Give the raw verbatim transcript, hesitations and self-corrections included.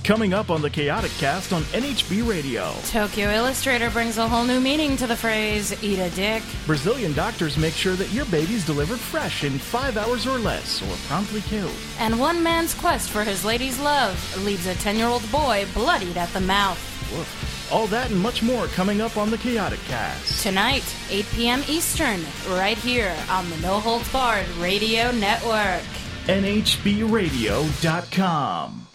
Coming up on the Chaotic Cast on N H B Radio. Tokyo Illustrator brings a whole new meaning to the phrase, eat a dick. Brazilian doctors make sure that your baby's delivered fresh in five hours or less, or promptly killed. And one man's quest for his lady's love leaves a ten-year-old boy bloodied at the mouth. Woof. All that and much more coming up on the Chaotic Cast. Tonight, eight p.m. Eastern, right here on the No Holds Barred Radio Network. N H B radio dot com